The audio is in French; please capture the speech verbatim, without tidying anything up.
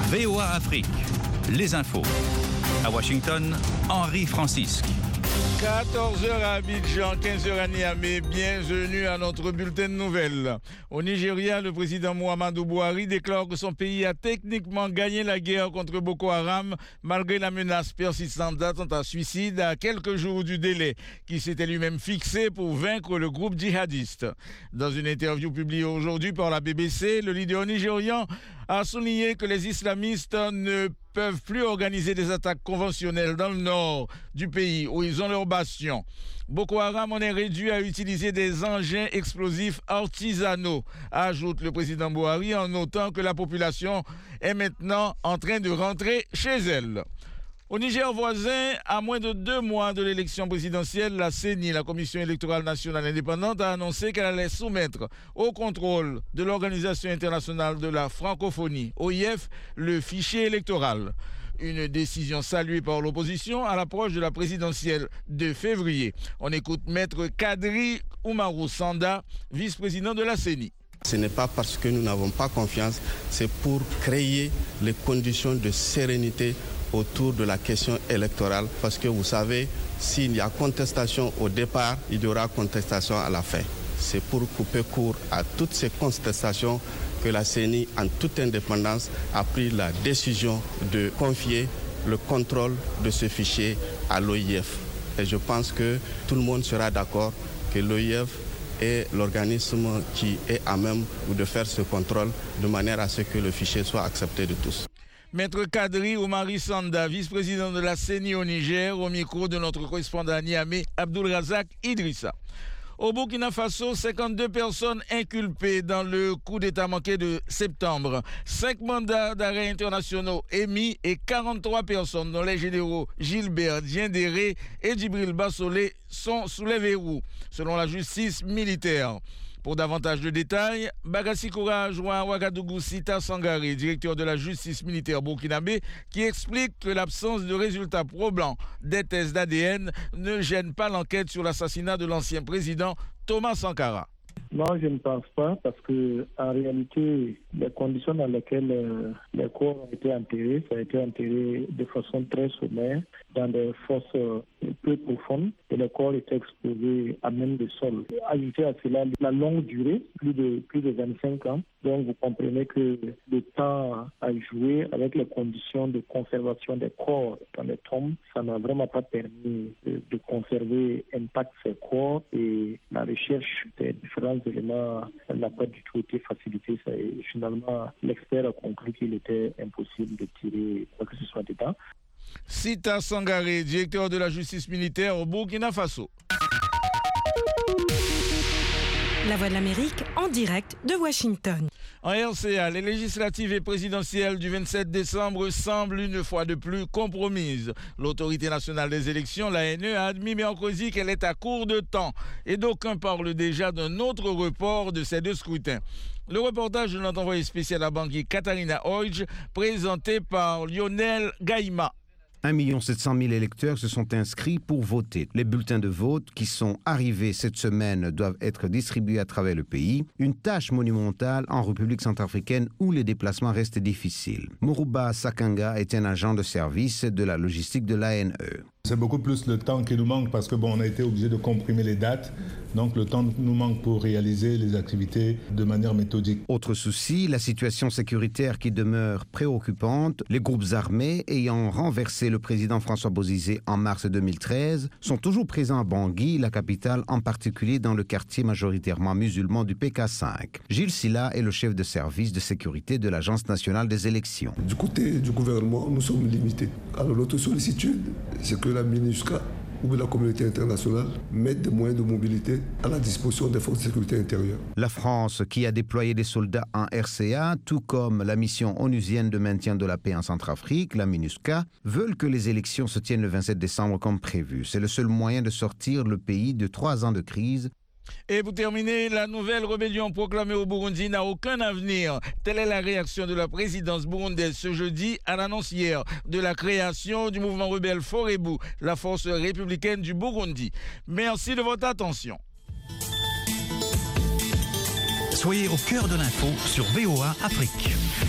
V O A Afrique, les infos. À Washington, Henri Francisque. quatorze heures à Abidjan, quinze heures à Niamey. Bienvenue à notre bulletin de nouvelles. Au Nigeria, le président Muhammadu Buhari déclare que son pays a techniquement gagné la guerre contre Boko Haram malgré la menace persistante d'attentats suicides à quelques jours du délai qui s'était lui-même fixé pour vaincre le groupe djihadiste. Dans une interview publiée aujourd'hui par la B B C, le leader nigérian a souligné que les islamistes ne peuvent plus organiser des attaques conventionnelles dans le nord du pays où ils ont leur bastion. Boko Haram en est réduit à utiliser des engins explosifs artisanaux, ajoute le président Buhari en notant que la population est maintenant en train de rentrer chez elle. Au Niger voisin, à moins de deux mois de l'élection présidentielle, la C E N I, la Commission électorale nationale indépendante, a annoncé qu'elle allait soumettre au contrôle de l'Organisation internationale de la francophonie, O I F, le fichier électoral. Une décision saluée par l'opposition à l'approche de la présidentielle de février. On écoute Maître Kadri Oumarou Sanda, vice-président de la C E N I. Ce n'est pas parce que nous n'avons pas confiance, c'est pour créer les conditions de sérénité autour de la question électorale, parce que vous savez, s'il y a contestation au départ, il y aura contestation à la fin. C'est pour couper court à toutes ces contestations que la C E N I, en toute indépendance, a pris la décision de confier le contrôle de ce fichier à l'O I F. Et je pense que tout le monde sera d'accord que l'O I F est l'organisme qui est à même de faire ce contrôle de manière à ce que le fichier soit accepté de tous. Maître Kadri Oumari Sanda, vice-président de la C E N I au Niger, au micro de notre correspondant à Niamey, Abdul Razak Idrissa. Au Burkina Faso, cinquante-deux personnes inculpées dans le coup d'État manqué de septembre. Cinq mandats d'arrêt internationaux émis et quarante-trois personnes, dont les généraux Gilbert Diendéré et Djibril Bassolé, sont sous les verrous, selon la justice militaire. Pour davantage de détails, Bagassi Koura joint Ouagadougou Sita Sangaré, directeur de la justice militaire burkinabé, qui explique que l'absence de résultats probants des tests d'A D N ne gêne pas l'enquête sur l'assassinat de l'ancien président Thomas Sankara. Non, je ne pense pas, parce que en réalité, les conditions dans lesquelles euh, les corps ont été enterrés, ça a été enterré de façon très sommaire, dans des fosses euh, peu profondes, et le corps était exposé à même le sol. Ajouter à cela la longue durée, plus de plus de vingt-cinq ans, donc vous comprenez que le temps a joué avec les conditions de conservation des corps dans les tombes. Ça n'a vraiment pas permis de, de conserver intact ces corps, et la recherche des différents éléments n'a pas du tout été facilitée. Ça, et finalement, l'expert a conclu qu'il était impossible de tirer quoi que ce soit dedans. Sita Sangaré, directeur de la justice militaire au Burkina Faso. La Voix de l'Amérique en direct de Washington. En R C A, les législatives et présidentielles du vingt-sept décembre semblent une fois de plus compromises. L'autorité nationale des élections, l'A N E, a admis mercredi qu'elle est à court de temps et d'aucuns parlent déjà d'un autre report de ces deux scrutins. Le reportage de notre envoyé spécial à Bangui, Katharina Hodge, présenté par Lionel Gaïma. un million sept cent mille électeurs se sont inscrits pour voter. Les bulletins de vote qui sont arrivés cette semaine doivent être distribués à travers le pays. Une tâche monumentale en République centrafricaine où les déplacements restent difficiles. Moruba Sakanga est un agent de service de la logistique de l'A N E. C'est beaucoup plus le temps qui nous manque parce que bon, on a été obligé de comprimer les dates. Donc le temps nous manque pour réaliser les activités de manière méthodique. Autre souci, la situation sécuritaire qui demeure préoccupante. Les groupes armés ayant renversé le président François Bozizé en mars deux mille treize sont toujours présents à Bangui, la capitale, en particulier dans le quartier majoritairement musulman du P K cinq. Gilles Silla est le chef de service de sécurité de l'Agence nationale des élections. Du côté du gouvernement, nous sommes limités. Alors notre sollicitude, c'est que la MINUSCA ou la communauté internationale mettent des moyens de mobilité à la disposition des forces de sécurité intérieure. La France, qui a déployé des soldats en R C A, tout comme la mission onusienne de maintien de la paix en Centrafrique, la MINUSCA, veulent que les élections se tiennent le vingt-sept décembre comme prévu. C'est le seul moyen de sortir le pays de trois ans de crise. Et pour terminer, la nouvelle rébellion proclamée au Burundi n'a aucun avenir. Telle est la réaction de la présidence burundaise ce jeudi à l'annonce hier de la création du mouvement rebelle Forebu, la force républicaine du Burundi. Merci de votre attention. Soyez au cœur de l'info sur V O A Afrique.